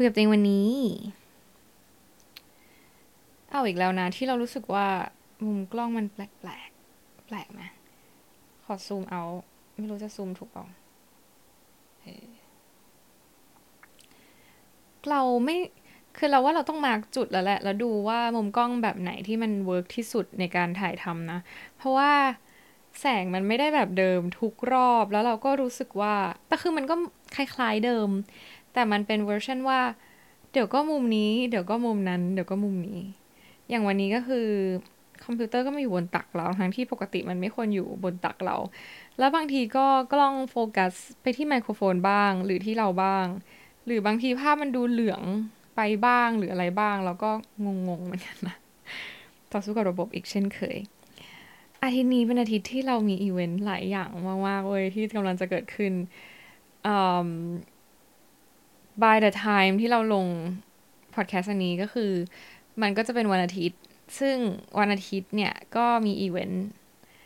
คุยกับตัวเองวันนี้เอาอีกแล้วนะที่เรารู้สึกว่ามุมกล้องมันแปลกแปลกไหมขอซูมเอาไม่รู้จะซูมถูกเปล่าเราไม่คือเราว่าเราต้องมาร์กจุดแล้วแหละแล้วดูว่ามุมกล้องแบบไหนที่มันเวิร์กที่สุดในการถ่ายทำนะเพราะว่าแสงมันไม่ได้แบบเดิมทุกรอบแล้วเราก็รู้สึกว่าแต่คือมันก็คล้ายๆเดิมแต่มันเป็นเวอร์ชันว่าเดี๋ยวก็มุมนี้เดี๋ยวก็มุมนั้นเดี๋ยวก็มุมนี้ อย่างวันนี้ก็คือคอมพิวเตอร์ก็มาอยู่บนตักเราทั้งที่ปกติมันไม่ควรอยู่บนตักเราแล้วบางทีก็กล้องโฟกัสไปที่ไมโครโฟนบ้างหรือที่เราบ้างหรือบางทีภาพมันดูเหลืองไปบ้างหรืออะไรบ้างแล้วก็งงๆเหมือนกันนะต่อสู้กับระบบอีกเช่นเคยอาทิตย์นี้เป็นอาทิตย์ที่เรามีอีเวนต์หลายอย่างมากๆเว้ยที่กำลังจะเกิดขึ้น by the time ที่เราลงพอดแคสต์อันนี้ก็คือมันก็จะเป็นวันอาทิตย์ซึ่งวันอาทิตย์เนี่ยก็มีอีเวนต์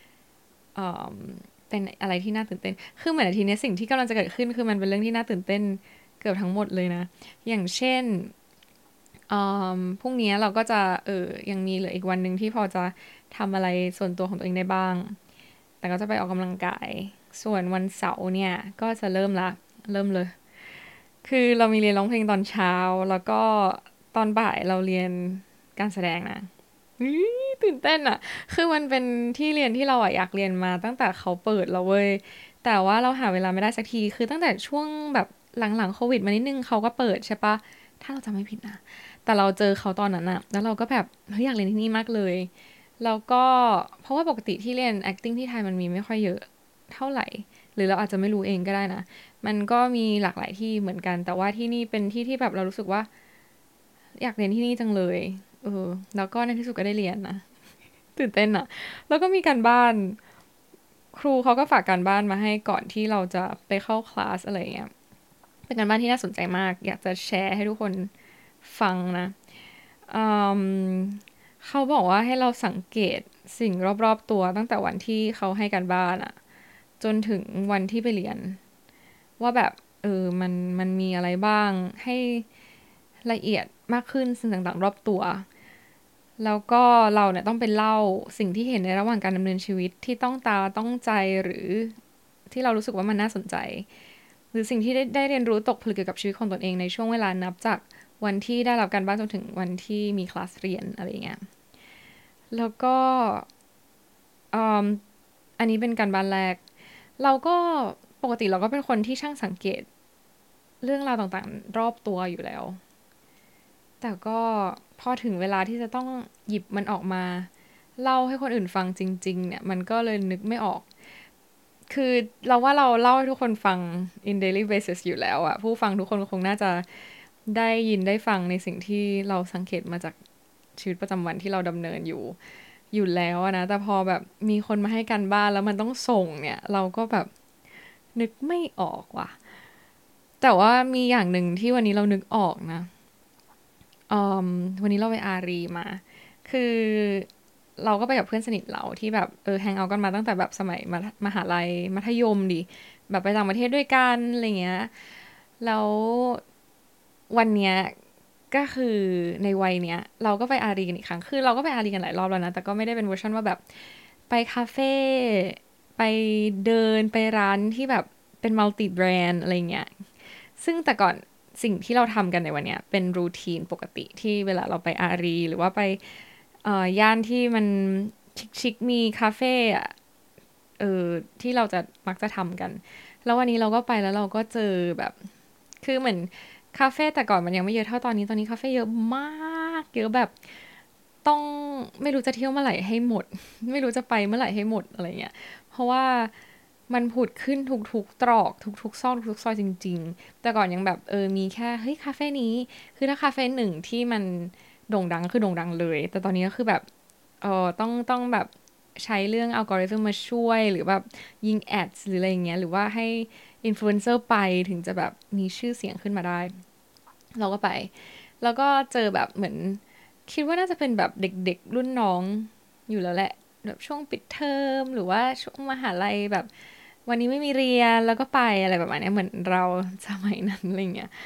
เป็นอะไรที่น่าตื่นเต้นคือเหมือนอาทิตย์นี้สิ่งที่กำลังจะเกิดขึ้นคือมันเป็นเรื่องที่น่าตื่นเต้นเกือบทั้งหมดเลยนะอย่างเช่นพรุ่งนี้เราก็จะยังมีเหลืออีกวันหนึ่งที่พอจะทำอะไรส่วนตัวของตัวเองได้บ้างแต่ก็จะไปออกกำลังกายส่วนวันเสาร์เนี่ยก็จะเริ่มละเริ่มเลย คือเรามีเรียนร้องเพลงตอนเช้าแล้วก็ตอนบ่ายเราเรียนการแสดงนะตื่นเต้นอะคือมันเป็นที่เรียนที่เราอะอยากเรียนมาตั้งแต่เขาเปิดแล้วเว้ยแต่ว่าเราหาเวลาไม่ได้สักทีคือตั้งแต่ช่วงแบบหลังๆโควิดมานิดนึงเขาก็เปิดใช่ปะถ้าเราจำไม่ผิดนะแต่เราเจอเขาตอนนั้นอะแล้วเราก็แบบเฮ้ยอยากเรียนที่นี่มากเลยแล้วก็เพราะว่าปกติที่เรียน acting ที่ไทยมันมีไม่ค่อยเยอะเท่าไหร่หรือเราอาจจะไม่รู้เองก็ได้นะ มันก็มีหลากหลายที่เหมือนกัน แต่ว่าที่นี่เป็นที่ที่แบบเรารู้สึกว่าอยากเรียนที่นี่จังเลยแล้วก็ในที่สุดก็ได้เรียนนะตื่นเต้นอะแล้วก็มีการบ้านครูเขาก็ฝากการบ้านมาให้ก่อนที่เราจะไปเข้าคลาสอะไรเงี้ยเป็นการบ้านที่น่าสนใจมากอยากจะแชร์ให้ทุกคนฟังนะอืมเขาบอกว่าให้เราสังเกตสิ่งรอบๆตัวตั้งแต่วันที่เขาให้การบ้านอะจนถึงวันที่ไปเรียน ว่าแบบมันมีอะไรบ้างให้ละเอียดมากขึ้นสิ่งต่างๆรอบตัวแล้วก็เราเนี่ยต้องเป็นเล่าสิ่งที่เห็นในระหว่างการดำเนินชีวิตที่ต้องตาต้องใจหรือที่เรารู้สึกว่ามันน่าสนใจหรือสิ่งที่ได้เรียนรู้ตกผลึกเกี่ยวกับชีวิตของตนเองในช่วงเวลานับจากวันที่ได้รับการบ้านจนถึงวันที่มีคลาสเรียนอะไรเงี้ยแล้วก็อืมอันนี้เป็นการบ้านแรกเราก็ปกติเราก็เป็นคนที่ช่างสังเกต เรื่องราวต่างๆรอบตัวอยู่แล้ว แต่ก็พอถึงเวลาที่จะต้องหยิบมันออกมาเล่าให้คนอื่นฟังจริงๆเนี่ยมันก็เลยนึกไม่ออก คือเราว่าเราเล่าให้ทุกคนฟัง in daily basis อยู่แล้วอะผู้ฟังทุกคนคงน่าจะได้ยินได้ฟังในสิ่งที่เราสังเกตมาจากชีวิตประจำวันที่เราดำเนินอยู่แล้วนะแต่พอแบบมีคนมาให้การบ้านแล้วมันต้องส่งเนี่ยเราก็แบบนึกไม่ออกว่ะแต่ว่ามีอย่างหนึ่งที่วันนี้เรานึกออกนะ อืมวันนี้เราไปอารีมา คือเราก็ไปกับเพื่อนสนิทเราที่แบบแฮงเอาท์กันมาตั้งแต่แบบสมัยมหาลัยมัธยมดิแบบไปต่างประเทศด้วยกันอะไรเงี้ยแล้ววันเนี้ยก็คือในวัยเนี้ยเราก็ไปอารีกันอีกครั้งคือเราก็ไปอารีกันหลายรอบแล้วนะแต่ก็ไม่ได้เป็นเวอร์ชันว่าแบบไปคาเฟ่ไปเดินไปร้านที่แบบเป็นมัลติแบรนด์อะไรเงี้ย ซึ่งแต่ก่อนสิ่งที่เราทำกันในวันเนี้ยเป็นรูทีนปกติที่เวลาเราไปอารีหรือว่าไปย่านที่มันชิคๆมีคาเฟ่อะเออที่เราจะมักจะทำกันแล้ววันนี้เราก็ไปแล้วเราก็เจอแบบคือเหมือนคาเฟ่แต่ก่อนมันยังไม่เยอะเท่าตอนนี้คาเฟ่เยอะมากเยอะแบบต้องไม่รู้จะเที่ยวเมื่อไหร่ให้หมดไม่รู้จะไปเมื่อไหร่ให้หมดอะไรเงี้ยเพราะว่ามันผุดขึ้นทุกๆตรอกทุกๆซอกทุกๆซอยจริงๆ แต่ก่อนยังแบบมีแค่เฮ้ยคาเฟ่นี้คือถ้าคาเฟ่หนึ่งที่มันโด่งดังก็คือโด่งดังเลยแต่ตอนนี้ก็คือแบบต้องแบบใช้เรื่องอัลกอริทึมมาช่วยหรือแบบยิงแอดหรืออะไรอย่างเงี้ยหรือว่าให้อินฟลูเอนเซอร์ไปถึงจะแบบมีชื่อเสียงขึ้นมาได้เราก็ไปแล้วก็เจอแบบเหมือนคิดว่าน่าจะเป็นแบบเด็กๆรุ่นน้องอยู่แล้วแหละแบบช่วงปิดเทอมหรือว่าช่วงมหาลัยแบบวันนี้ไม่มีเรียนแล้วก็ไปอะไรแบบนี้เหมือนเราสมัยนั้นอะไรเงี้ย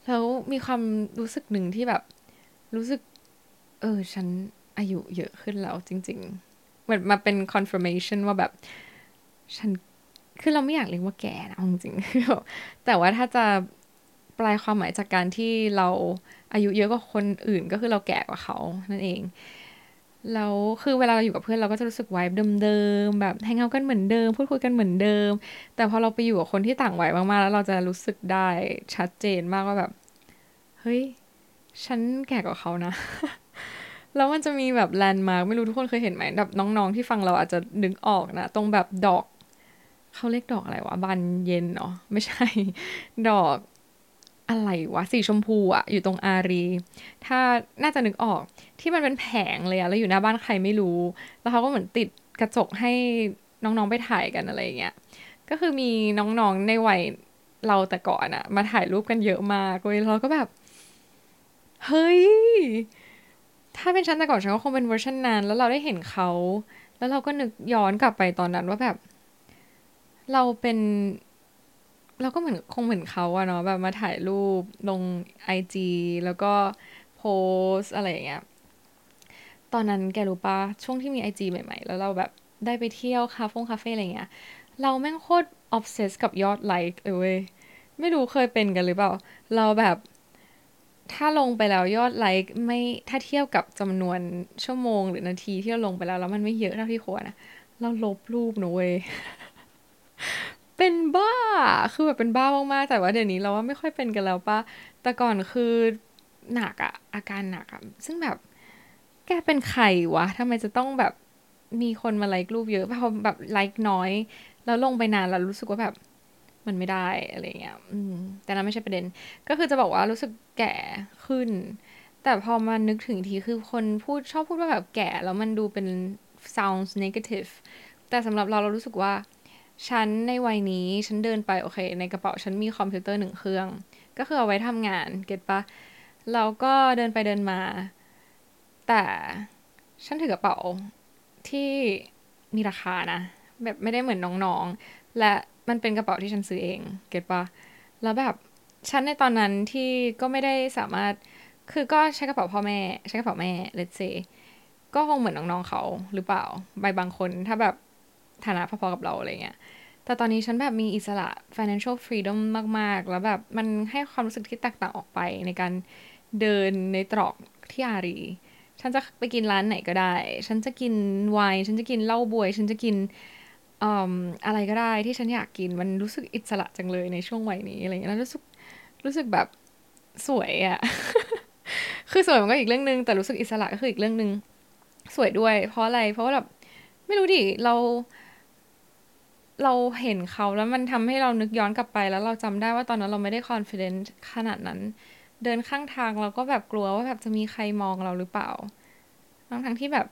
แล้วมีความรู้สึกหนึ่งที่แบบรู้สึกฉันอายุเยอะขึ้นแล้วจริงๆเหมือนมาเป็น confirmation ว่าแบบฉันคือเราไม่อยากเรียกว่าแก่นะเอาจริงๆคือแบบแต่ว่าถ้าจะแปลความหมายจากการที่เราอายุเยอะกว่าคนอื่นก็คือเราแก่กว่าเขานั่นเองแล้วคือเวลาเราอยู่กับเพื่อนเราก็จะรู้สึกไวบ์เดิมๆแบบแฮงเอาท์กันเหมือนเดิมพูดคุยกันเหมือนเดิมแต่พอเราไปอยู่กับคนที่ต่างวัยมากๆแล้วเราจะรู้สึกได้ชัดเจนมากว่าแบบเฮ้ยฉันแก่กว่าเขานะ แล้วมันจะมีแบบแลนด์มาร์กไม่รู้ทุกคนเคยเห็นไหมแบบน้องๆที่ฟังเราอาจจะนึกออกนะตรงแบบดอกเขาเรียกดอกอะไรวะบานเย็นเนาะไม่ใช่ดอกอะไรวะสีชมพูอะอยู่ตรงอารีถ้าน่าจะนึกออกที่มันเป็นแผงเลยอะแล้วอยู่หน้าบ้านใครไม่รู้แล้วเขาก็เหมือนติดกระจกให้น้องๆไปถ่ายกันอะไรอย่างเงี้ยก็คือมีน้องๆในวัยเราแต่ก่อนอะมาถ่ายรูปกันเยอะมากเลยเราก็แบบเฮ้ย ถ้าเป็นฉันแต่ก่อนฉันก็คงเป็นเวอร์ชันนั้นแล้วเราได้เห็นเขาแล้วเราก็นึกย้อนกลับไปตอนนั้นว่าแบบเราเป็นเราก็เหมือนคงเหมือนเขาอะเนาะแบบมาถ่ายรูปลงไอจีแล้วก็โพสอะไรอย่างเงี้ยตอนนั้นแกรู้ปะช่วงที่มีไอจีใหม่ๆแล้วเราแบบได้ไปเที่ยวคาเฟ่อะไรเงี้ยเราแม่งโคตรออฟเซสกับยอดไลค์เลยเว้ยไม่รู้เคยเป็นกันหรือเปล่าเราแบบ ถ้าลงไปแล้วยอดไลค์ไม่ถ้าเทียบกับจำนวนชั่วโมงหรือนาทีที่เราลงไปแล้วมันไม่เยอะเท่าที่ควรนะเราลบรูปหนูเว้ยเป็นบ้าคือแบบเป็นบ้ามากๆแต่ว่าเดี๋ยวนี้เราว่าไม่ค่อยเป็นกันแล้วป่ะแต่ก่อนคือหนักอะอาการหนักอะซึ่งแบบแกเป็นใครวะทำไมจะต้องแบบมีคนมาไลค์รูปเยอะพอแบบไลค์น้อยแล้วลงไปนานแล้วรู้สึกว่าแบบมันไม่ได้อะไรเงี้ยแต่นั้นไม่ใช่ประเด็น ก็คือจะบอกว่ารู้สึกแก่ขึ้น แต่พอมานึกถึงทีคือคนชอบพูดว่าแบบแก่แล้วมันดูเป็น sounds negative แต่สำหรับเรารู้สึกว่าฉันในวัยนี้ฉันเดินไปโอเคในกระเป๋าฉันมีคอมพิวเตอร์หนึ่งเครื่องก็คือเอาไว้ทำงานเก็ตปะแล้วก็เดินไปเดินมาแต่ฉันถือกระเป๋าที่มีราคานะแบบไม่ได้เหมือนน้องๆและมันเป็นกระเป๋าที่ฉันซื้อเองเก็ตปะ แล้วแบบฉันในตอนนั้นที่ก็ไม่ได้สามารถคือก็ใช้กระเป๋าพ่อแม่ใช้กระเป๋าแม่ let's say ก็คงเหมือนน้องๆเขาหรือเปล่าใบบางคนถ้าแบบฐานะพอๆกับเราอะไรเงี้ยแต่ตอนนี้ฉันแบบมีอิสระ financial freedom มากๆแล้วแบบมันให้ความรู้สึกที่แตกต่างออกไปในการเดินในตรอกที่อารีฉันจะไปกินร้านไหนก็ได้ฉันจะกินไวน์ฉันจะกินเหล้าบวยฉันจะกิน อืมอะไรก็ได้ที่ฉันอยากกินมันรู้สึกอิสระจังเลยในช่วงวัยนี้อะไรเงี้ยแล้วรู้สึกแบบสวยอะ คือสวยมันก็อีกเรื่องนึงแต่รู้สึกอิสระก็คืออีกเรื่องนึงสวยด้วยเพราะอะไรเพราะว่าแบบไม่รู้ดิเราเห็นเขาแล้วมันทำให้เรานึกย้อนกลับไปแล้วเราจำได้ว่าตอนนั้นเราไม่ได้ confident ขนาดนั้นเดินข้างทางเราก็แบบกลัวว่าแบบจะมีใครมองเราหรือเปล่าทั้งที่แบบ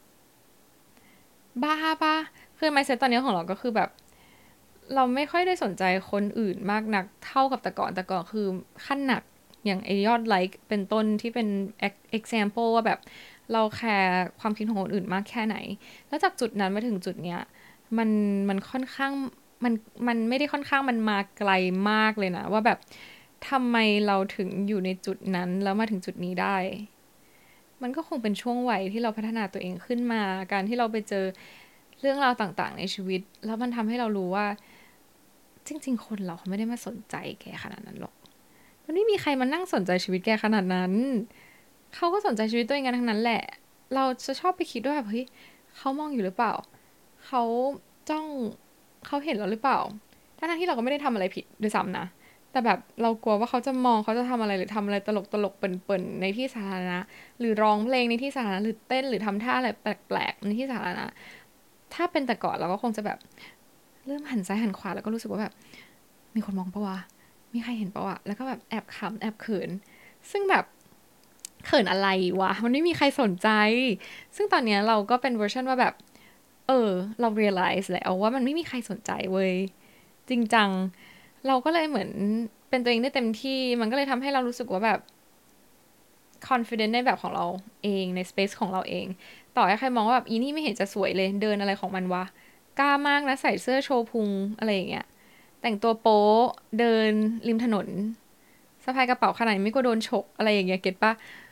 บ้าปะคือ mindset ตอนนี้ของเราก็คือแบบ เราไม่ค่อยได้สนใจคนอื่นมากนักเท่ากับแต่ก่อนคือขั้นหนักอย่างไอยอดไลค์เป็นต้นที่เป็น example ว่าแบบเราแคร์ความคิดของคนอื่นมากแค่ไหนแล้วจากจุดนั้นมาถึงจุดเนี้ยมันมันค่อนข้างมันมันไม่ได้ค่อนข้างมันมาไกลมากเลยนะว่าแบบทำไมเราถึงอยู่ในจุดนั้นแล้วมาถึงจุดนี้ได้มันก็คงเป็นช่วงวัยที่เราพัฒนาตัวเองขึ้นมาการที่เราไปเจอเรื่องราวต่างๆในชีวิตแล้วมันทำให้เรารู้ว่า จริงๆคนเราเขาไม่ได้มาสนใจแกขนาดนั้นหรอกมันไม่มีใครมานั่งสนใจชีวิตแกขนาดนั้นเขาก็สนใจชีวิตตัวเองกันทั้งนั้นแหละเราจะชอบไปคิดว่าแบบเฮ้ยเขามองอยู่หรือเปล่าเขาจ้องเขาเห็นเราหรือเปล่าทั้งที่เราก็ไม่ได้ทำอะไรผิดด้วยซ้ำนะแต่แบบเรากลัวว่าเขาจะมองเขาจะทำอะไรหรือทำอะไรตลกตลกเปิ่นๆในที่สาธารณะหรือร้องเพลงในที่สาธารณะหรือเต้นหรือทำท่าอะไรแปลกๆในที่สาธารณะถ้าเป็นแต่ก่อนเราก็คงจะแบบเริ่มหันซ้ายหันขวาแล้วก็รู้สึกว่าแบบ มีคนมองปะวะมีใครเห็นปะวะแล้วก็แบบแอบขำแอบเขินซึ่งแบบเขินอะไรวะมันไม่มีใครสนใจซึ่งตอนเนี้ยเราก็เป็นเวอร์ชันว่าแบบเรา realize แล้วว่ามันไม่มีใครสนใจเว้ยจริงจังเราก็เลยเหมือนเป็นตัวเองได้เต็มที่มันก็เลยทำให้เรารู้สึกว่าแบบ confident ในแบบของเราเองใน space ของเราเองต่อให้ใครมองว่าแบบอีนี่ไม่เห็นจะสวยเลยเดินอะไรของมันวะกล้ามากนะใส่เสื้อโชว์พุงอะไรอย่างเงี้ย แต่งตัวโป๊เดินริมถนนสะพายกระเป๋าขนาดนี้ไม่กลัวโดนฉกอะไรอย่างเงี้ยเก็ตปะ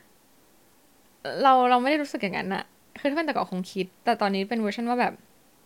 เราไม่ได้รู้สึกอย่างนั้นอะคือถ้าเป็นแต่ก่อนคงคิดแต่ตอนนี้เป็นเวอร์ชันว่าแบบ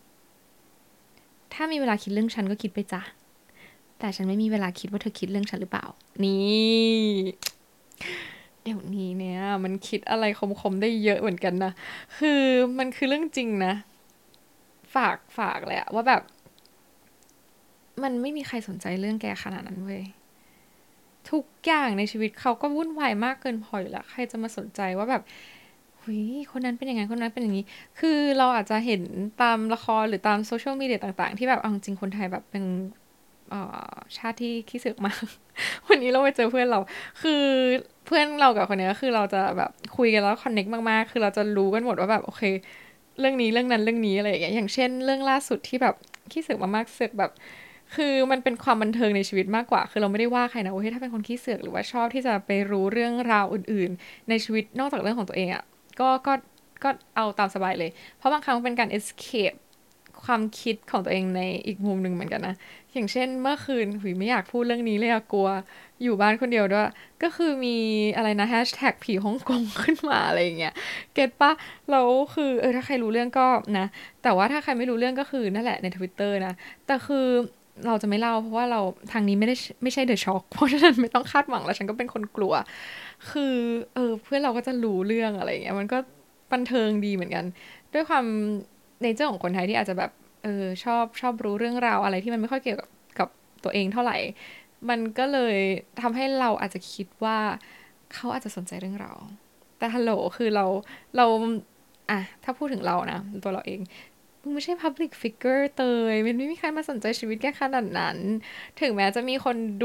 ถ้ามีเวลาคิดเรื่องฉันก็คิดไปจ้ะแต่ฉันไม่มีเวลาคิดว่าเธอคิดเรื่องฉันหรือเปล่านี่เดี๋ยวนี้เนี่ยมันคิดอะไรคมๆได้เยอะเหมือนกันนะคือมันคือเรื่องจริงนะฝากเลยอะว่าแบบมันไม่มีใครสนใจเรื่องแกขนาดนั้นเว้ย ทุกอย่างในชีวิตเขาก็วุ่นวายมากเกินพออยู่แล้วใครจะมาสนใจว่าแบบหุยคนนั้นเป็นอย่างนั้นคนนั้นเป็นอย่างนี้คือเราอาจจะเห็นตามละครหรือตามโซเชียลมีเดียต่างๆที่แบบเอาจริงคนไทยแบบเป็นชาติที่ขี้เสือกมากวันนี้เราไปเจอเพื่อนเราคือเพื่อนเรากับคนนี้ก็คือเราจะแบบคุยกันแล้วคอนเน็กมากๆคือเราจะรู้กันหมดว่าแบบโอเคเรื่องนี้เรื่องนั้นเรื่องนี้อะไรอย่างเงี้ยอย่างเช่นเรื่องล่าสุดที่แบบขี้เสือกมากๆเสือกแบบ คือมันเป็นความบันเทิงในชีวิตมากกว่า คือเราไม่ได้ว่าใครนะว่าเฮ้ยถ้าเป็นคนขี้เสือกหรือว่าชอบที่จะไปรู้เรื่องราวอื่นๆในชีวิตนอกจากเรื่องของตัวเองอ่ะก็ก็เอาตามสบายเลย เพราะบางครั้งเป็นการ escape ความคิดของตัวเองในอีกมุมหนึ่งเหมือนกันนะ อย่างเช่นเมื่อคืนหุยไม่อยากพูดเรื่องนี้เลยอะกลัวอยู่บ้านคนเดียวด้วยก็คือมีอะไรนะแฮชแท็กผีฮ่องกงขึ้นมาอะไรอย่างเงี้ยเก็ตปะแล้วคือถ้าใครรู้เรื่องก็นะแต่ว่าถ้าใครไม่รู้เรื่องก็คือนั่นแหละใน Twitter นะแต่คือเราจะไม่เล่าเพราะว่าเราทางนี้ไม่ใช่เดอะช็อกเพราะฉะนั้นไม่ต้องคาดหวังแล้วฉันก็เป็นคนกลัวคือเพื่อนเราก็จะรู้เรื่องอะไรอย่างเงี้ยมันก็บันเทิงดีเหมือนกันด้วยความเนเจอร์ของคนไทยที่อาจจะแบบชอบรู้เรื่องราวอะไรที่มันไม่ค่อยเกี่ยวกับตัวเองเท่าไหร่มันก็เลยทำให้เราอาจจะคิดว่าเขาอาจจะสนใจเรื่องเราแต่ฮัลโหลคือเราอะถ้าพูดถึงเรานะตัวเราเองมึงไม่ใช่ public figure เตยมันไม่มีใครมาสนใจชีวิตแกขนาดนั้นถึงแม้จะมีคนดู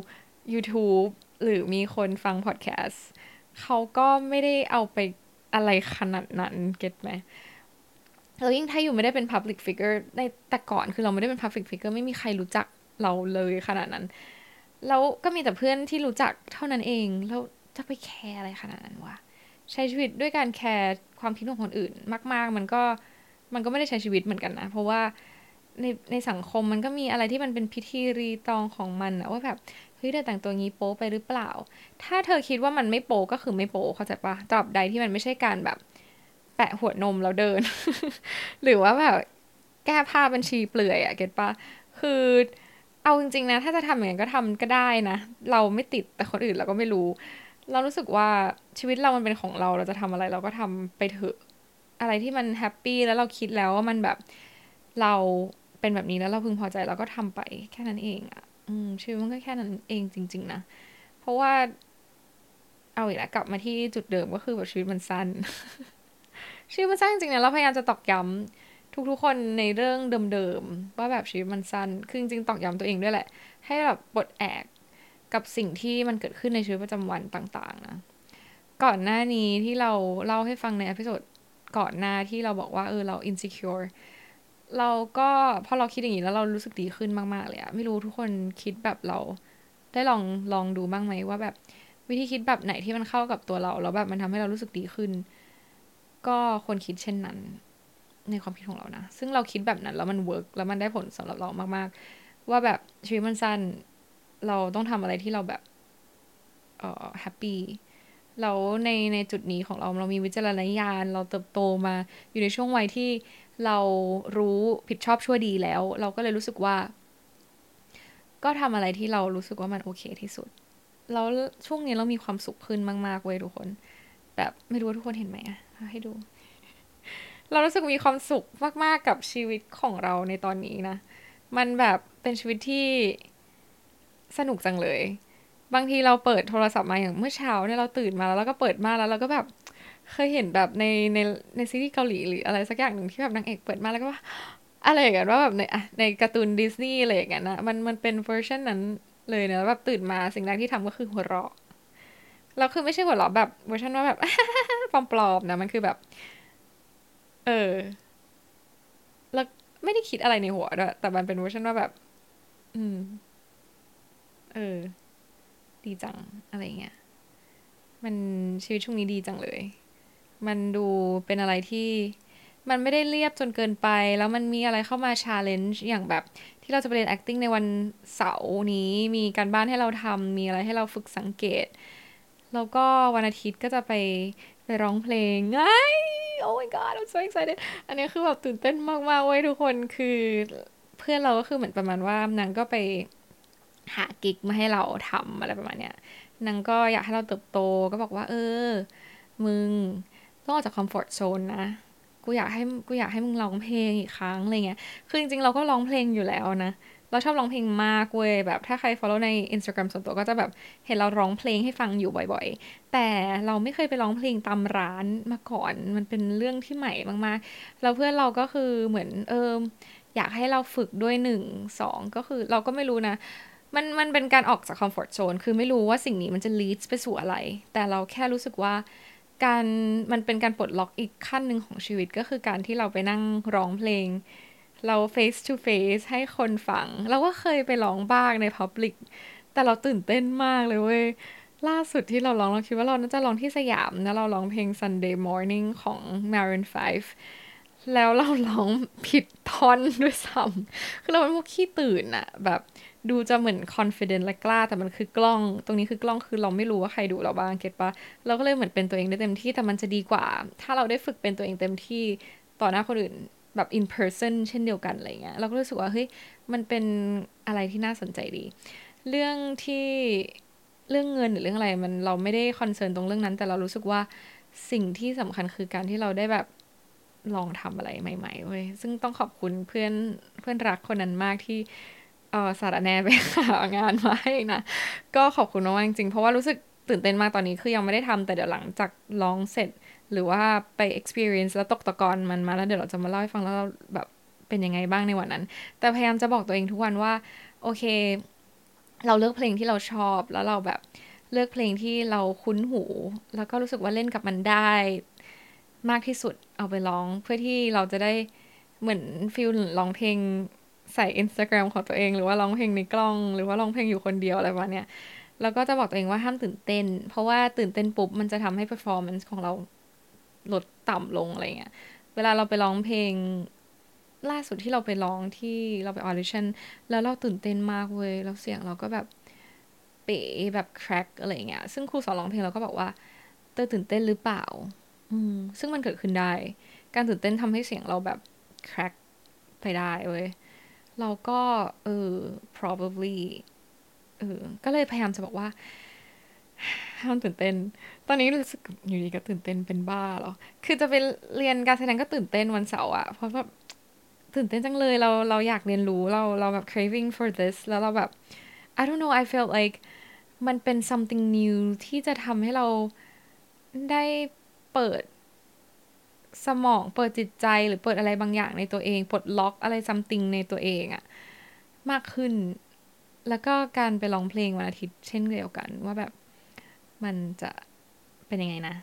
YouTube หรือมีคนฟัง podcast เขาก็ไม่ได้เอาไปอะไรขนาดนั้นเก็ตไหม แล้วยิ่งถ้าอยู่ไม่ได้เป็น public figure ในแต่ก่อนคือเราไม่ได้เป็น public figure ไม่มีใครรู้จักเราเลยขนาดนั้นแล้วก็มีแต่เพื่อนที่รู้จักเท่านั้นเองแล้วจะไปแคร์อะไรขนาดนั้นวะใช้ชีวิตด้วยการแคร์ความคิดของคนอื่นมากๆมันก็ไม่ได้ใช้ชีวิตเหมือนกันนะเพราะว่าในสังคมมันก็มีอะไรที่มันเป็นพิธีรีตองของมันนะว่าแบบเฮ้ยเธอแต่งตัวงี้โป๊ไปหรือเปล่าถ้าเธอคิดว่ามันไม่โป๊ก็คือไม่โป๊เข้าใจปะตราบใดที่มันไม่ใช่การแบบแปะหัวนมแล้วเดิน หรือว่าแบบแก้ผ้าบัญชีเปลือยอะเก็ตปะคือเอาจริงๆนะถ้าจะทำอย่างนั้นก็ทำก็ได้นะเราไม่ติดแต่คนอื่นเราก็ไม่รู้เรารู้สึกว่าชีวิตเรามันเป็นของเราจะทำอะไรเราก็ทำไปเถอะอะไรที่มันแฮปปี้แล้วเราคิดแล้วว่ามันแบบเราเป็นแบบนี้แล้วเราพึงพอใจเราก็ทำไปแค่นั้นเองอะชีวิตมันก็แค่นั้นเองจริงๆนะเพราะว่าเอาอีกแล้วกลับมาที่จุดเดิมก็คือแบบชีวิตมันสั้น ชีวิตมันสั้นจริงๆนะเราพยายามจะตอกย้ำทุกๆคนในเรื่องเดิมๆว่าแบบชีวิตมันสั้นคือจริงๆตอกย้ำตัวเองด้วยแหละให้แบบปลดแอกกับสิ่งที่มันเกิดขึ้นในชีวิตประจำวันต่างๆนะก่อนหน้านี้ที่เราเล่าให้ฟังในอพิโซดก่อนหน้าที่เราบอกว่าเรา insecure เราก็พอเราคิดอย่างนี้แล้วเรารู้สึกดีขึ้นมากๆเลยอะไม่รู้ทุกคนคิดแบบเราได้ลองดูบ้างไหมว่าแบบวิธีคิดแบบไหนที่มันเข้ากับตัวเราแล้วแบบมันทำให้เรารู้สึกดีขึ้น ก็ควรคิดเช่นนั้นในความคิดของเรานะซึ่งเราคิดแบบนั้นแล้วมันเวิร์กแล้วมันได้ผลสำหรับเรามากๆว่าแบบชีวิตมันสั้นเราต้องทำอะไรที่เราแบบแฮปปี้แล้วในจุดนี้ของเรามีวิจารณญาณเราเติบโตมาอยู่ในช่วงวัยที่เรารู้ผิดชอบชั่วดีแล้วเราก็เลยรู้สึกว่าก็ทำอะไรที่เรารู้สึกว่ามันโอเคที่สุดแล้วช่วงนี้เรามีความสุขขึ้นมากๆเว้ยทุกคนแบบไม่รู้ว่าทุกคนเห็นไหมอะให้ดู เรารู้สึกมีความสุขมากๆกับชีวิตของเราในตอนนี้นะมันแบบเป็นชีวิตที่สนุกจังเลยบางทีเราเปิดโทรศัพท์มาอย่างเมื่อเช้าเนี่ยเราตื่นมาแล้วเราก็เปิดมาแล้วเราก็แบบเคยเห็นแบบในในซีรีส์เกาหลีหรืออะไรสักอย่างหนึ่งที่แบบนางเอกเปิดมาแล้วก็ว่าอะไรอย่างเงี้ยว่าแบบในการ์ตูนดิสนีย์อะไรอย่างเงี้ยนะมันเป็นเวอร์ชันนั้นเลยเนะแบบตื่นมาสิ่งแรกที่ทำก็คือหัวเราะแล้วคือไม่ใช่หัวเราะแบบเวอร์ชันว่าแบบปลอมๆนะมันคือแบบเออ แล้วไม่ได้คิดอะไรในหัวด้วยแต่มันเป็นเวอร์ชันว่าแบบอืมเออดีจังอะไรเงี้ยมันชีวิตช่วงนี้ดีจังเลยมันดูเป็นอะไรที่มันไม่ได้เรียบจนเกินไปแล้วมันมีอะไรเข้ามา challenge อย่างแบบที่เราจะไปเรียน acting ในวันเสาร์นี้มีการบ้านให้เราทำมีอะไรให้เราฝึกสังเกตแล้วก็วันอาทิตย์ก็จะไปร้องเพลงไง oh my god I'm so excited อันนี้คือแบบตื่นเต้นมากๆเว้ยทุกคนคือเพื่อนเราก็คือเหมือนประมาณว่านางก็ไปหากิกมาให้เราทำอะไรประมาณเนี้ยนางก็อยากให้เราเติบโตก็บอกว่ามึงต้องออกจากคอมฟอร์ z โซนนะกูอยากให้มึงร้องเพลงอีกครั้งอะไรเงี้ยคือจริงๆเราก็ร้องเพลงอยู่แล้วนะเราชอบร้องเพลงมากเว้ยแบบถ้าใคร follow ใน Instagram ส่วนตัวก็จะแบบเห็นเราร้องเพลงให้ฟังอยู่บ่อยๆแต่เราไม่เคยไปร้องเพลงตามร้านมาก่อนมันเป็นเรื่องที่ใหม่มากๆแล้วเพื่อนเราก็คือเหมือนอยากให้เราฝึกด้วยหนึ่งสองก็คือเราก็ไม่รู้นะมันเป็นการออกจากคอมฟอร์ z โซนคือไม่รู้ว่าสิ่งนี้มันจะ lead ไปสู่อะไรแต่เราแค่รู้สึกว่า การมันเป็นการปลดล็อกอีกขั้นหนึ่งของชีวิตก็คือการที่เราไปนั่งร้องเพลงเรา face to face ให้คนฟังเราก็เคยไปร้องบ้างใน public แต่เราตื่นเต้นมากเลยเว้ยล่าสุดที่เราร้องเราคิดว่าเราน่าจะร้องที่สยามนะเราร้องเพลง Sunday Morning ของ Maroon 5แล้วเราร้องผิดท่อนด้วยซ้ำคือเราเป็นพวกขี้ตื่นอะแบบดูจะเหมือน confident และกล้าแต่มันคือกล้องตรงนี้คือกล้องคือเราไม่รู้ว่าใครดูเราบ้างเก็ตปะเราก็เลยเหมือนเป็นตัวเองได้เต็มที่แต่มันจะดีกว่าถ้าเราได้ฝึกเป็นตัวเองเต็มที่ต่อหน้าคนอื่นแบบ in person เช่นเดียวกันอะไรเงี้ยเราก็รู้สึกว่าเฮ้ยมันเป็นอะไรที่น่าสนใจดีเรื่องที่เรื่องเงินหรือเรื่องอะไรมันเราไม่ได้คอนเซิร์นตรงเรื่องนั้นแต่เรารู้สึกว่าสิ่งที่สำคัญคือการที่เราได้แบบ ลองทำอะไรใหม่ๆเว้ยซึ่งต้องขอบคุณเพื่อนรักคนนั้นมากที่สารแนไปหางานมาให้นะก็ขอบคุณมากจริงๆเพราะว่ารู้สึกตื่นเต้นมากตอนนี้คือยังไม่ได้ทำแต่เดี๋ยวหลังจากลองเสร็จหรือว่าไป experience แล้วตกตะกอนมันมาแล้วเดี๋ยวเราจะมาเล่าให้ฟังแล้วเราแบบเป็นยังไงบ้างในวันนั้นแต่พยายามจะบอกตัวเองทุกวันว่าโอเคเราเลือกเพลงที่เราชอบแล้วเราแบบเลือกเพลงที่เราคุ้นหูแล้วก็รู้สึกว่าเล่นกับมันได้ มากที่สุดเอาไปร้องเพื่อที่เราจะได้เหมือนฟิลร้องเพลงใส่ Instagram ของตัวเองหรือว่าร้องเพลงในกล้องหรือว่าร้องเพลงอยู่คนเดียวอะไรประมาณเนี้ยแล้วก็จะบอกตัวเองว่าห้ามตื่นเต้นเพราะว่าตื่นเต้นปุ๊บมันจะทำให้ performance ของเราลดต่ำลงอะไรเงี้ยเวลาเราไปร้องเพลงล่าสุดที่เราไปร้องที่เราไป audition แล้วเราตื่นเต้นมากเว้ยแล้วเสียงเราก็แบบเป๋แบบ crack อะไรเงี้ยซึ่งครูสอนร้องเพลงเราก็บอกว่าเตอตื่นเต้นหรือเปล่า ซึ่งมันเกิดขึ้นได้ การตื่นเต้นทำให้เสียงเราแบบ crack ไปได้เว้ยเราก็probably ก็เลยพยายามจะบอกว่าห้ามตื่นเต้นตอนนี้รู้สึกอยู่ดีก็ตื่นเต้นเป็นบ้าเหรอคือจะไปเรียนการแสดงก็ตื่นเต้นวันเสาร์อะเพราะแบบตื่นเต้นจังเลยเราอยากเรียนรู้เราแบบ craving for this แล้วเราแบบ I don't know I felt like มันเป็น something new ที่จะทำให้เราได้เปิด สมองเปิดจิตใจหรือเปิดอะไรบางอย่างในตัวเองปลดล็อกอะไรซัมติงในตัวเองอะมากขึ้นแล้วก็การไปร้องเพลงวันอาทิตย์เช่นเดียวกันว่าแบบมันจะเป็นยังไงนะ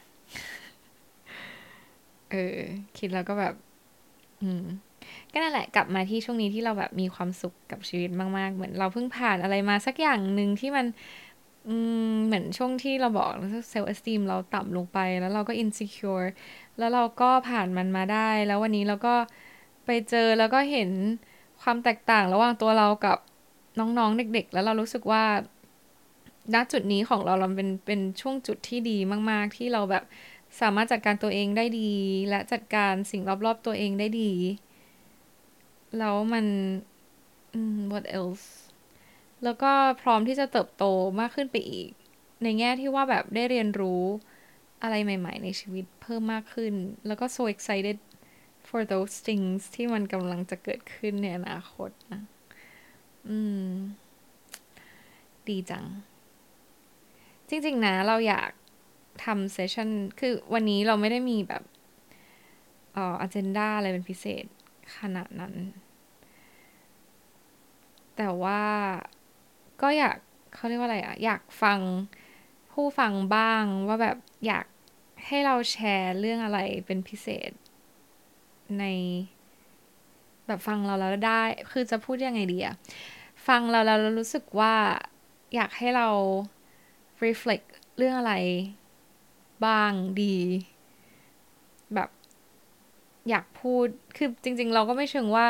เออคิดแล้วก็แบบอืมก็นั่นแหละกลับมาที่ช่วงนี้ที่เราแบบมีความสุขกับชีวิตมากๆเหมือนเราเพิ่งผ่านอะไรมาสักอย่างหนึ่งที่มันเหมือนช่วงที่เราบอกเซลฟ์เอสติมเราต่ำลงไปแล้วเราก็อินซิ e ว r แล้วเราก็ผ่านมันมาได้แล้ววันนี้เราก็ไปเจอแล้วก็เห็นความแตกต่างระหว่างตัวเรากับน้องๆเด็กๆแล้วเรารู้สึกว่าณจุดนี้ของเราเป็นช่วงจุดที่ดีมากๆที่เราแบบสามารถจัดการตัวเองได้ดีและจัดการสิ่งรอบๆตัวเองได้ดีแล้วมันwhat else แล้วก็พร้อมที่จะเติบโตมากขึ้นไปอีกในแง่ที่ว่าแบบได้เรียนรู้อะไรใหม่ๆในชีวิตเพิ่มมากขึ้นแล้วก็ so excited for those things ที่มันกำลังจะเกิดขึ้นในอนาคตนะอืมดีจังจริงๆนะเราอยากทำเซสชันคือวันนี้เราไม่ได้มีแบบagenda อะไรเป็นพิเศษขนาดนั้นแต่ว่าก็อยากเขาเรียกว่าอะไรอะอยากฟังผู้ฟังบ้างว่าแบบอยากให้เราแชร์เรื่องอะไรเป็นพิเศษในแบบฟังเราแล้วได้คือจะพูดยังไงดีอะฟังเราแล้วรู้สึกว่าอยากให้เรา reflect เรื่องอะไรบ้างดีแบบอยากพูดคือจริงๆเราก็ไม่เชิงว่า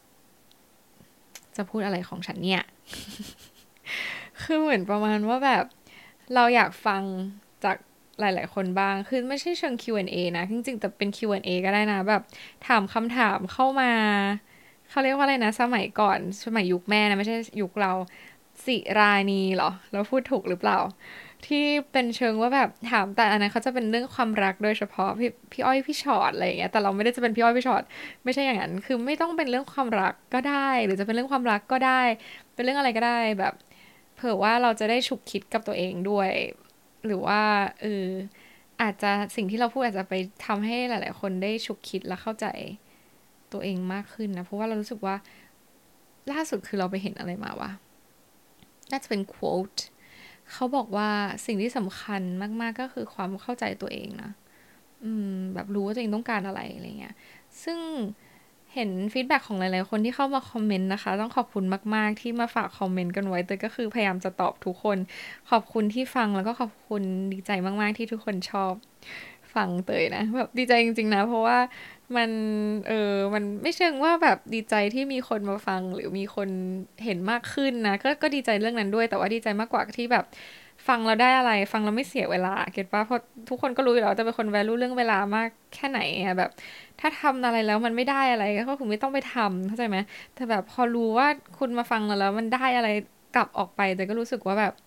จะพูดอะไรของฉันเนี่ยคือเหมือนประมาณว่าแบบเราอยากฟังจากหลายๆคนบ้างคือไม่ใช่เชิง Q&A นะจริงๆแต่เป็น Q&A ก็ได้นะแบบถามคำถามเข้ามาเขาเรียกว่าอะไรนะสมัยก่อนสมัยยุคแม่นะไม่ใช่ยุคเราสิรานีเหรอเราพูดถูกหรือเปล่าที่เป็นเชิงว่าแบบถามแต่อันนั้นเขาจะเป็นเรื่องความรักโดยเฉพาะพี่อ้อยพี่ชอตอะไรอย่างเงี้ยแต่เราไม่ได้จะเป็นพี่อ้อยพี่ชอตไม่ใช่อย่างนั้นคือไม่ต้องเป็นเรื่องความรักก็ได้หรือจะเป็นเรื่องความรักก็ได้เป็นเรื่องอะไรก็ได้แบบเผื่อว่าเราจะได้ฉุกคิดกับตัวเองด้วยหรือว่าเอออาจจะสิ่งที่เราพูดอาจจะไปทำให้หลายๆคนได้ฉุกคิดและเข้าใจตัวเองมากขึ้นนะเพราะว่าเรารู้สึกว่าล่าสุดคือเราไปเห็นอะไรมาวะน่าจะเป็น quote เขาบอกว่าสิ่งที่สำคัญมากๆก็คือความเข้าใจตัวเองนะแบบรู้ว่าตัวเองต้องการอะไรอะไรเงี้ยซึ่งเห็นฟีดแบ็กของหลายๆคนที่เข้ามาคอมเมนต์นะคะต้องขอบคุณมากๆที่มาฝากคอมเมนต์กันไว้แต่ก็คือพยายามจะตอบทุกคนขอบคุณที่ฟังแล้วก็ขอบคุณดีใจมากๆที่ทุกคนชอบฟังเตยนะแบบดีใจจริงๆนะเพราะว่ามันมันไม่เชิงว่าแบบดีใจที่มีคนมาฟังหรือมีคนเห็นมากขึ้นนะก็ดีใจเรื่องนั้นด้วยแต่ว่าดีใจมากกว่าที่แบบฟังเราได้อะไรฟังเราไม่เสียเวลาเก็ตป่ะเพราะทุกคนก็รู้อยู่แล้วจะเป็นคน value เรื่องเวลามากแค่ไหนอะแบบถ้าทำอะไรแล้วมันไม่ได้อะไรก็คงไม่ต้องไปทำเข้าใจไหมแต่แบบพอรู้ว่าคุณมาฟังเราแล้วมันได้อะไรกลับออกไปแต่ก็รู้สึกว่าแบบ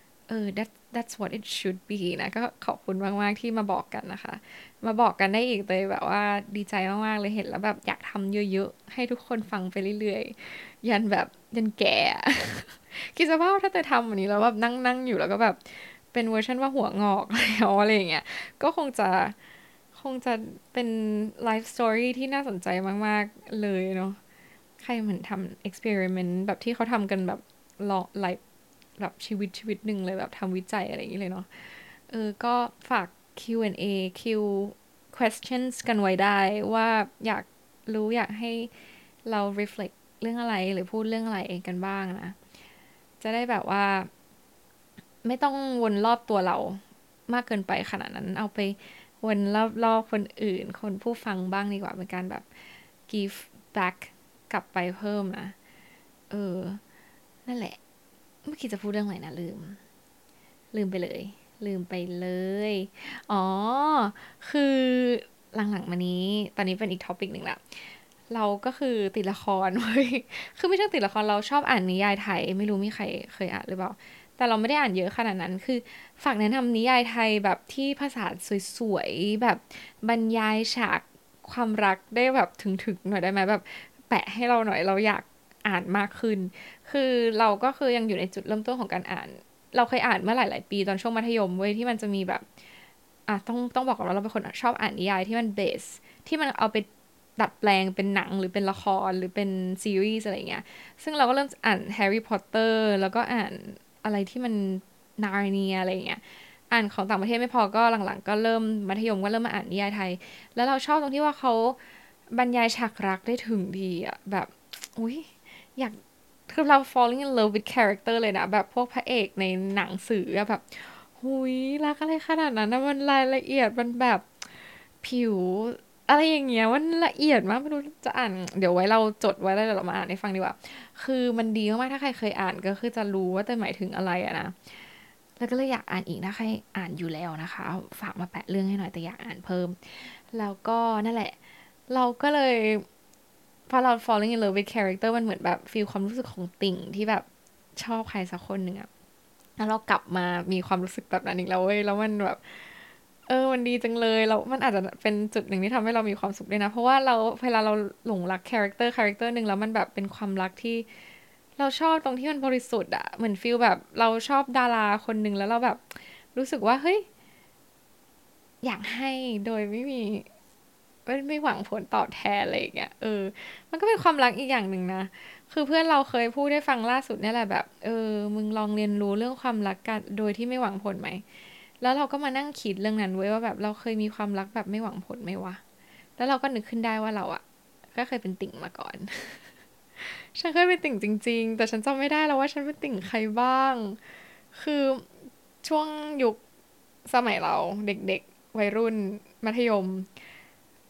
that's what it should be นะก็ขอบคุณมากๆที่มาบอกกันนะคะมาบอกกันได้อีกเลยแบบว่าดีใจมากๆเลยเห็นแล้วแบบอยากทำเยอะๆให้ทุกคนฟังไปเรื่อยๆยันแบบยันแก่คิดสภาพถ้าเธอทำวันนี้แล้วแบบนั่งอยู่แล้วก็แบบเป็นเวอร์ชันว่าหัวงอกแล้วอะไรอย่างเงี้ยก็คงจะเป็นไลฟ์สตอรี่ที่น่าสนใจมากๆเลยเนาะใครเหมือนทำ experiment แบบที่เขาทำกันแบบลองไลฟ์แบบชีวิตหนึ่งเลยแบบทำวิจัยอะไรอย่างเงี้ยเลยเนาะก็ฝาก Q&A questions กันไว้ได้ว่าอยากรู้อยากให้เรา reflect เรื่องอะไรหรือพูดเรื่องอะไรกันบ้างนะจะได้แบบว่าไม่ต้องวนรอบตัวเรามากเกินไปขนาดนั้นเอาไปวนรอบคนอื่นคนผู้ฟังบ้างดีกว่าเป็นการแบบ give back กลับไปเพิ่มนะเออนั่นแหละเมื่อกี้จะพูดเรื่องอะไรนะลืมไปเลยลืมไปเลยอ๋อคือหลังๆมานี้ตอนนี้เป็นอีกท็อปิกหนึ่งละเราก็คือติดละครเว้ยคือไม่ใช่ติดละครเราชอบอ่านนิยายไทยไม่รู้มีใครเคยอ่านหรือเปล่าแต่เราไม่ได้อ่านเยอะขนาดนั้นคือฝากแนะนำนิยายไทยแบบที่ภาษาสวยๆแบบบรรยายฉากความรักได้แบบถึงๆหน่อยได้ไหมแบบแปะให้เราหน่อยเราอยากอ่านมากขึ้นคือเราก็คือยังอยู่ในจุดเริ่มต้นของการอ่าน เราเคยอ่านเมื่อหลายๆปีตอนช่วงมัธยมเว้ยที่มันจะมีแบบต้องบอกก่อนว่าเราเป็นคนชอบอ่านนิยายที่มันเบสที่มันเอาไปดัดแปลงเป็นหนังหรือเป็นละครหรือเป็นซีรีส์อะไรเงี้ยซึ่งเราก็เริ่มอ่านแฮร์รี่พอตเตอร์แล้วก็อ่านอะไรที่มันนาร์เนียอะไรเงี้ยอ่านของต่างประเทศไม่พอก็หลังๆก็เริ่มมัธยมก็เริ่มมาอ่านนิยายไทยแล้วเราชอบตรงที่ว่าเขาบรรยายฉากรักได้ถึงดีอะแบบอุ้ยอยาก คือเรา falling in love with character เลยนะแบบพวกพระเอกในหนังสืออะแบบหุยรักอะไรขนาดนั้นนะมันรายละเอียดมันแบบผิวอะไรอย่างเงี้ยมันละเอียดมากไม่รู้จะอ่านเดี๋ยวไว้เราจดไว้แล้วเดี๋ยวเรามาอ่านให้ฟังดีกว่าคือมันดีมากๆถ้าใครเคยอ่านก็คือจะรู้ว่าแต่หมายถึงอะไรอะนะแล้วก็เลยอยากอ่านอีกถ้าใครอ่านอยู่แล้วนะคะฝากมาแปะเรื่องให้หน่อยแต่อยากอ่านเพิ่มแล้วก็นั่นแหละเราก็เลย พอเรา falling in love with character มันเหมือนแบบฟีลความรู้สึกของติ่งที่แบบชอบใครสักคนหนึ่งอะแล้วเรากลับมามีความรู้สึกแบบนั้นอีกแล้วเว้ยแล้วมันแบบมันดีจังเลยแล้วมันอาจจะเป็นจุดหนึ่งที่ทำให้เรามีความสุขด้วยนะเพราะว่าเราเวลาเราหลงรักคาแรคเตอร์หนึ่งแล้วมันแบบเป็นความรักที่เราชอบตรงที่มันบริสุทธิ์อะเหมือนฟีลแบบเราชอบดาราคนหนึ่งแล้วเราแบบรู้สึกว่าเฮ้ยอยากให้โดยไม่หวังผลตอบแทนอะไรอย่างเงี้ยมันก็เป็นความรักอีกอย่างหนึ่งนะ คือเพื่อนเราเคยพูดให้ฟังล่าสุดเนี่ยแหละแบบมึงลองเรียนรู้เรื่องความรักกันโดยที่ไม่หวังผลไหม แล้วเราก็มานั่งคิดเรื่องนั้นไว้ว่าแบบเราเคยมีความรักแบบไม่หวังผลไหมวะ แล้วเราก็นึกขึ้นได้ว่าเราอะก็เคยเป็นติ่งมาก่อน ฉันเคยเป็นติ่งจริงๆ แต่ฉันจำไม่ได้แล้วว่าฉันเป็นติ่งใครบ้าง คือช่วงยุคสมัยเราเด็กๆวัยรุ่นมัธยม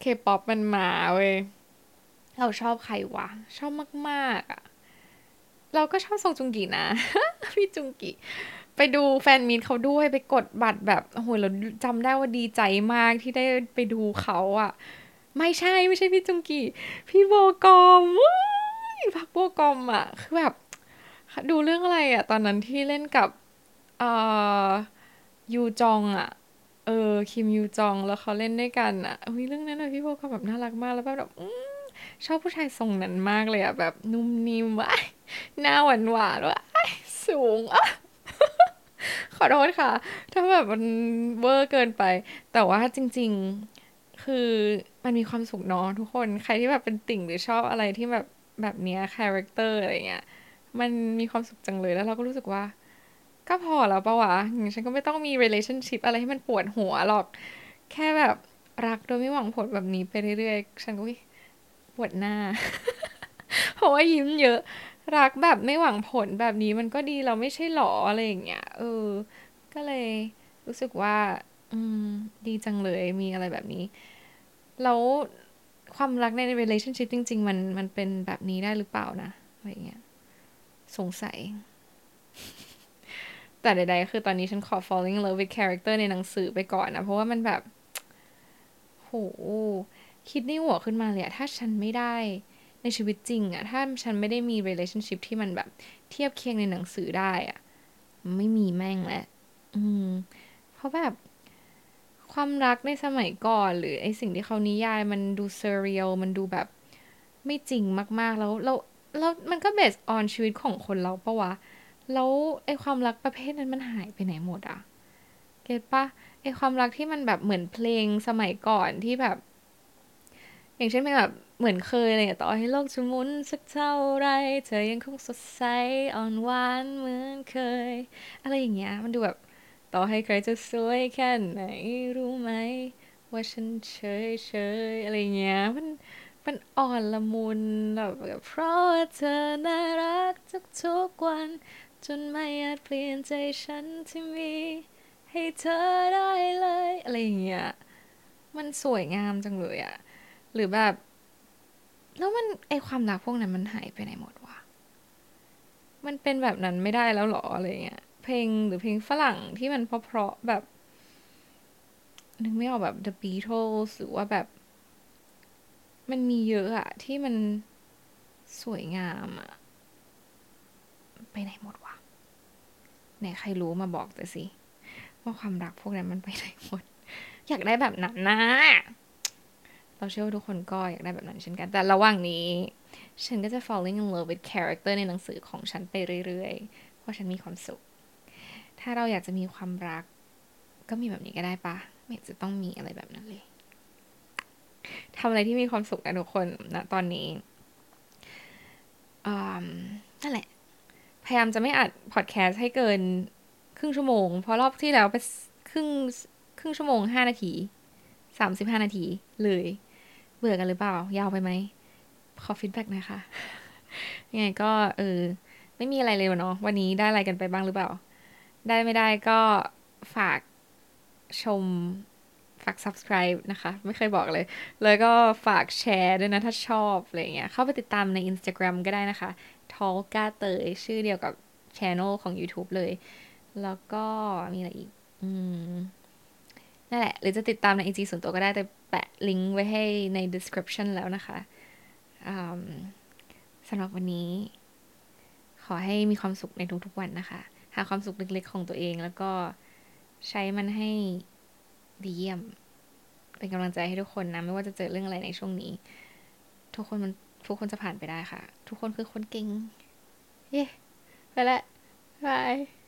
K-pop มันมาเว้ยเราชอบใครวะชอบมากๆอ่ะเราก็ชอบซงจุงกีนะพี่จุงกีไปดูแฟนมีตเขาด้วยไปกดบัตรแบบโอ้โหเราจำได้ว่าดีใจมากที่ได้ไปดูเขาอ่ะไม่ใช่พี่จุงกีพี่โบกอมว้ายพักโบกอมอ่ะคือแบบดูเรื่องอะไรอ่ะตอนนั้นที่เล่นกับเอ่อยูจองอ่ะคิมยูจองแล้วเขาเล่นด้วยกันอ่ะอุ้ยเรื่องนั้นอะพี่โบกอมแบบน่ารักมากแล้วแบบชอบผู้ชายทรงนั้นมากเลยอ่ะแบบนุ่มนิ่มว่ะหน้าหวานหวานว่ะสูงอ่ะ ขอโทษค่ะถ้าแบบมันเวอร์เกินไปแต่ว่าจริงๆคือมันมีความสุขเนาะทุกคนใครที่แบบเป็นติ่งหรือชอบอะไรที่แบบเนี้ยคาแรคเตอร์อะไรเงี้ยมันมีความสุขจังเลยแล้วเราก็รู้สึกว่าก็พอแล้วปะวะอย่างฉันก็ไม่ต้องมี relationship อะไรให้มันปวดหัวหรอกแค่แบบรักโดยไม่หวังผลแบบนี้ไปเรื่อยๆฉันก็อุ๊ยปวดหน้าเพราะว่ายิ้มเยอะรักแบบไม่หวังผลแบบนี้มันก็ดีเราไม่ใช่หรออะไรอย่างเงี้ยก็เลยรู้สึกว่าอืมดีจังเลยมีอะไรแบบนี้แล้วความรักใน relationship จริงๆมันเป็นแบบนี้ได้หรือเปล่านะอะไรเงี้ยสงสัยแต่ใดๆคือตอนนี้ฉันขอ falling in love with character ในหนังสือไปก่อนนะเพราะว่ามันแบบโหคิดในหัวขึ้นมาเลยอะถ้าฉันไม่ได้ในชีวิตจริงอะถ้าฉันไม่ได้มี relationship ที่มันแบบเทียบเคียงในหนังสือได้อะไม่มีแม่งแหละอืมเพราะแบบ ความรักในสมัยก่อนหรือไอสิ่งที่เขานิยายมันดูเซเรียลมันดูแบบไม่จริงมากๆแล้วมันก็เบสออนชีวิตของคนเราปะวะแล้วไอความรักประเภทนั้นมันหายไปไหนหมดอะเก็ตปะไอความรักที่มันแบบเหมือนเพลงสมัยก่อนที่แบบอย่างเช่นเป็นแบบเหมือนเคยอะไรต่อให้โลกจะหมุนสักเท่าไรเธอยังคงสดใสอ่อนหวานเหมือนเคยอะไรอย่างเงี้ยมันดูแบบ ต่อให้ใครจะสวยแค่ไหนรู้ไหมว่าฉันเฉยอะไรเงี้ยมันอ่อนละมุนแบบเพราะว่าเธอน่ารักทุกๆวันจนไม่อาจเปลี่ยนใจฉันที่มีให้เธอได้เลยอะไรอย่างเงี้ยมันสวยงามจังเลยอะหรือแบบแล้วมันไอความรักพวกนั้นมันหายไปไหนหมดวะมันเป็นแบบนั้นไม่ได้แล้วหรออะไรเงี้ยเพลงหรือเพลงฝรั่งที่มันเพราะๆแบบ นึกไม่ออกแบบ The Beatles หรือว่าแบบมันมีเยอะอะที่มันสวยงามอะไปไหนหมดวะไหนใครรู้มาบอกแต่สิว่าความรักพวกนั้นมันไปไหนหมดอยากได้แบบนั้นนะเราเชื่อว่าทุกคนก็อยากได้แบบนั้นเช่นกันแต่ระหว่างนี้ฉันก็จะ falling in love with character ในหนังสือของฉันไปเรื่อยๆเพราะฉันมีความสุขถ้าเราอยากจะมีความรักก็มีแบบนี้ก็ได้ปะไม่เห็นจะต้องมีอะไรแบบนั้นเลยทำอะไรที่มีความสุขนะทุกคนนะตอนนี้อ่านั่นแหละ พยายามจะไม่อัดพอดแคสต์ให้เกินครึ่งชั่วโมงเพราะรอบที่แล้วไปครึ่งครึ่งชั่วโมง5 นาที35 นาทีเลยเบื่อกันหรือเปล่ายาวไปไหมขอฟีดแบ็กหน่อยค่ะยังไงก็ไม่มีอะไรเลยเนาะวันนี้ได้อะไรกันไปบ้างหรือเปล่าได้ไม่ได้ก็ฝากชมฝาก subscribe นะคะไม่เคยบอกเลยแล้วก็ฝากแชร์ด้วยนะถ้าชอบอะไรเงี้ยเข้าไปติดตามใน Instagram ก็ได้นะคะ ทอลกาเตยชื่อเดียวกับ channel ของ YouTube เลย แล้วก็มีอะไรอีกอืมนั่นแหละหรือจะติดตามใน IG ส่วนตัวก็ได้แต่แปะลิงก์ไว้ให้ใน description แล้วนะคะอืมสำหรับวันนี้ขอให้มีความสุขในทุกๆวันนะคะหาความสุขเล็กๆของตัวเองแล้วก็ใช้มันให้ดีเยี่ยมเป็นกำลังใจให้ทุกคนนะไม่ว่าจะเจอเรื่องอะไรในช่วงนี้ทุกคนมันทุกคนจะผ่านไปได้ค่ะทุกคนคือคนเก่งเย้ไปละบาย